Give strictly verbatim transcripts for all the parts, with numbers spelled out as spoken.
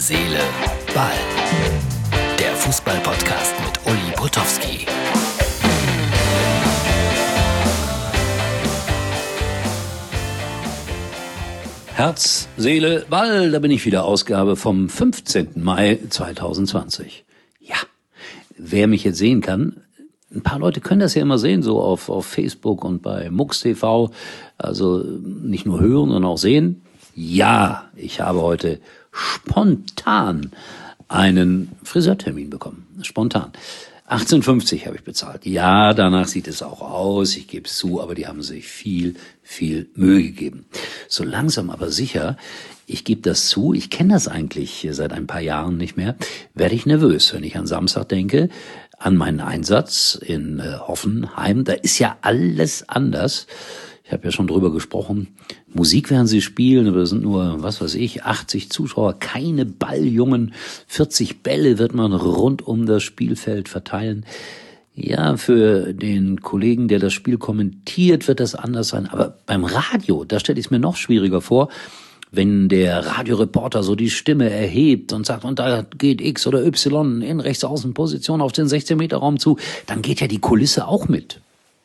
Seele, Ball. Der Fußball-Podcast mit Uli Potowski. Herz, Seele, Ball, da bin ich wieder, Ausgabe vom fünfzehnten Mai zweitausendzwanzig. Ja, wer mich jetzt sehen kann, ein paar Leute können das ja immer sehen, so auf, auf Facebook und bei Mux T V, also nicht nur hören, sondern auch sehen. Ja, ich habe heute spontan einen Friseurtermin bekommen, spontan. achtzehn fünfzig habe ich bezahlt. Ja, danach sieht es auch aus, ich gebe es zu, aber die haben sich viel, viel Mühe gegeben. So langsam aber sicher, ich gebe das zu, ich kenne das eigentlich seit ein paar Jahren nicht mehr, werde ich nervös, wenn ich an Samstag denke, an meinen Einsatz in äh, Hoffenheim. Da ist ja alles anders. Ich habe ja schon drüber gesprochen. Musik werden sie spielen, aber es sind nur, was weiß ich, achtzig Zuschauer, keine Balljungen, vierzig Bälle wird man rund um das Spielfeld verteilen. Ja, für den Kollegen, der das Spiel kommentiert, wird das anders sein. Aber beim Radio, da stelle ich es mir noch schwieriger vor, wenn der Radioreporter so die Stimme erhebt und sagt, und da geht X oder Y in Rechtsaußenposition auf den sechzehn-Meter-Raum zu, dann geht ja die Kulisse auch mit.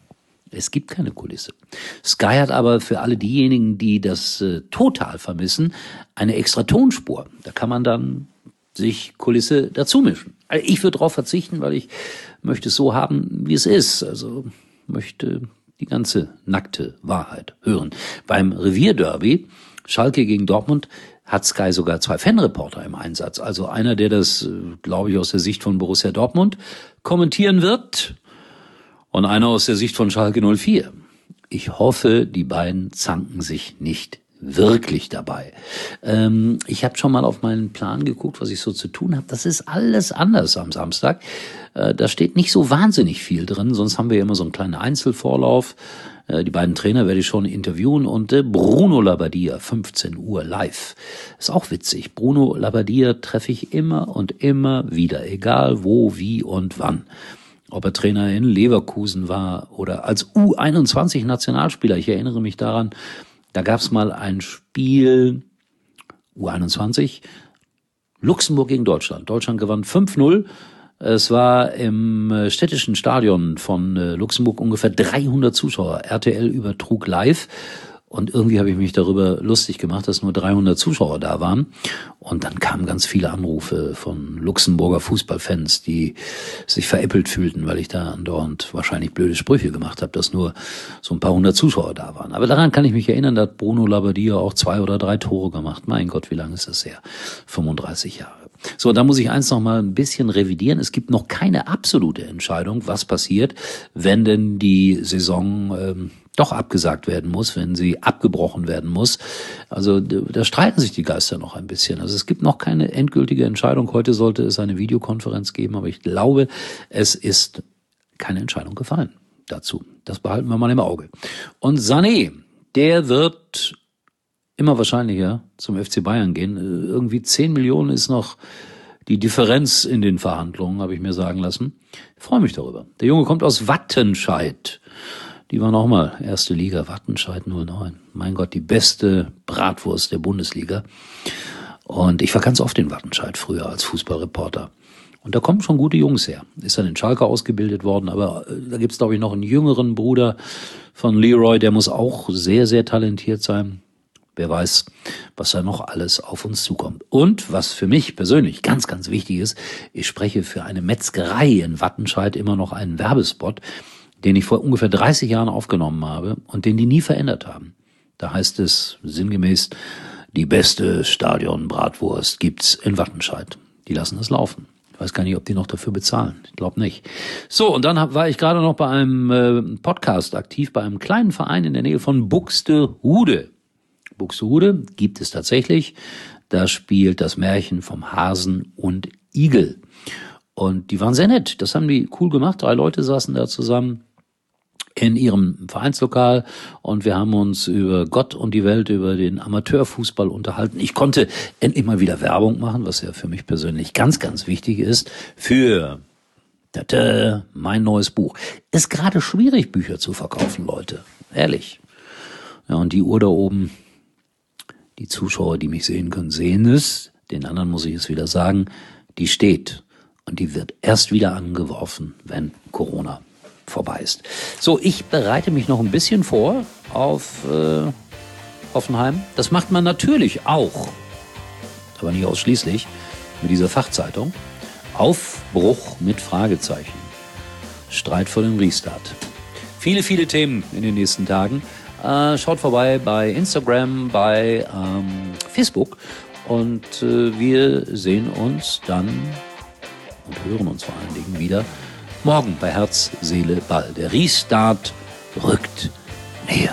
Es gibt keine Kulisse. Sky hat aber für alle diejenigen, die das äh, total vermissen, eine extra Tonspur. Da kann man dann sich Kulisse dazu mischen. Also ich würde darauf verzichten, weil ich möchte es so haben, wie es ist. Also möchte die ganze nackte Wahrheit hören. Beim Revierderby, Schalke gegen Dortmund, hat Sky sogar zwei Fanreporter im Einsatz. Also einer, der das, glaube ich, aus der Sicht von Borussia Dortmund kommentieren wird, und einer aus der Sicht von Schalke null vier. Ich hoffe, die beiden zanken sich nicht wirklich dabei. Ähm, ich habe schon mal auf meinen Plan geguckt, was ich so zu tun habe. Das ist alles anders am Samstag. Äh, da steht nicht so wahnsinnig viel drin, sonst haben wir ja immer so einen kleinen Einzelvorlauf. Äh, die beiden Trainer werde ich schon interviewen und äh, Bruno Labbadia, fünfzehn Uhr live. Ist auch witzig. Bruno Labbadia treffe ich immer und immer wieder, egal wo, wie und wann. Ob er Trainer in Leverkusen war oder als U einundzwanzig-Nationalspieler. Ich erinnere mich daran, da gab es mal ein Spiel, U einundzwanzig, Luxemburg gegen Deutschland. Deutschland gewann fünf null. Es war im städtischen Stadion von Luxemburg ungefähr dreihundert Zuschauer. R T L übertrug live. Und irgendwie habe ich mich darüber lustig gemacht, dass nur dreihundert Zuschauer da waren. Und dann kamen ganz viele Anrufe von Luxemburger Fußballfans, die sich veräppelt fühlten, weil ich da andauernd wahrscheinlich blöde Sprüche gemacht habe, dass nur so ein paar hundert Zuschauer da waren. Aber daran kann ich mich erinnern, da hat Bruno Labbadia auch zwei oder drei Tore gemacht. Mein Gott, wie lange ist das her? fünfunddreißig Jahre. So, da muss ich eins noch mal ein bisschen revidieren. Es gibt noch keine absolute Entscheidung, was passiert, wenn denn die Saison ähm, doch abgesagt werden muss, wenn sie abgebrochen werden muss. Also da streiten sich die Geister noch ein bisschen. Also es gibt noch keine endgültige Entscheidung. Heute sollte es eine Videokonferenz geben, aber ich glaube, es ist keine Entscheidung gefallen dazu. Das behalten wir mal im Auge. Und Sané, der wird immer wahrscheinlicher zum F C Bayern gehen. Irgendwie zehn Millionen ist noch die Differenz in den Verhandlungen, habe ich mir sagen lassen. Ich freue mich darüber. Der Junge kommt aus Wattenscheid. Die war nochmal erste Liga, Wattenscheid null neun. Mein Gott, die beste Bratwurst der Bundesliga. Und ich war ganz oft in Wattenscheid früher als Fußballreporter. Und da kommen schon gute Jungs her. Ist dann in Schalke ausgebildet worden, aber da gibt's, glaube ich, noch einen jüngeren Bruder von Leroy, der muss auch sehr, sehr talentiert sein. Wer weiß, was da noch alles auf uns zukommt. Und was für mich persönlich ganz, ganz wichtig ist, ich spreche für eine Metzgerei in Wattenscheid immer noch einen Werbespot, den ich vor ungefähr dreißig Jahren aufgenommen habe und den die nie verändert haben. Da heißt es sinngemäß, die beste Stadion-Bratwurst gibt's in Wattenscheid. Die lassen das laufen. Ich weiß gar nicht, ob die noch dafür bezahlen. Ich glaube nicht. So, und dann hab, war ich gerade noch bei einem äh, Podcast aktiv, bei einem kleinen Verein in der Nähe von Buxtehude. Buxtehude gibt es tatsächlich. Da spielt das Märchen vom Hasen und Igel. Und die waren sehr nett. Das haben die cool gemacht. Drei Leute saßen da zusammen in ihrem Vereinslokal und wir haben uns über Gott und die Welt, über den Amateurfußball unterhalten. Ich konnte endlich mal wieder Werbung machen, was ja für mich persönlich ganz, ganz wichtig ist, für tada, mein neues Buch. Ist gerade schwierig, Bücher zu verkaufen, Leute. Ehrlich. Ja, und die Uhr da oben, die Zuschauer, die mich sehen können, sehen es. Den anderen muss ich es wieder sagen, die steht und die wird erst wieder angeworfen, wenn Corona vorbei ist. So, ich bereite mich noch ein bisschen vor auf äh, Hoffenheim. Das macht man natürlich auch, aber nicht ausschließlich, mit dieser Fachzeitung. Aufbruch mit Fragezeichen. Streit vor dem Restart. Viele, viele Themen in den nächsten Tagen. Äh, schaut vorbei bei Instagram, bei ähm, Facebook und äh, wir sehen uns dann und hören uns vor allen Dingen wieder morgen bei Herz, Seele, Ball. Der Restart rückt näher.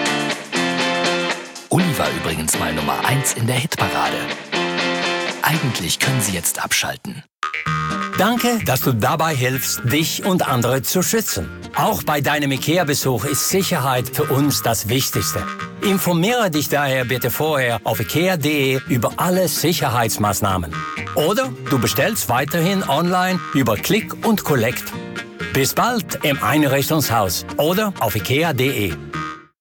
Uli war übrigens mal Nummer eins in der Hitparade. Eigentlich können Sie jetzt abschalten. Danke, dass du dabei hilfst, dich und andere zu schützen. Auch bei deinem IKEA-Besuch ist Sicherheit für uns das Wichtigste. Informiere dich daher bitte vorher auf ikea punkt de über alle Sicherheitsmaßnahmen. Oder du bestellst weiterhin online über Click und Collect. Bis bald im Einrichtungshaus oder auf ikea punkt de.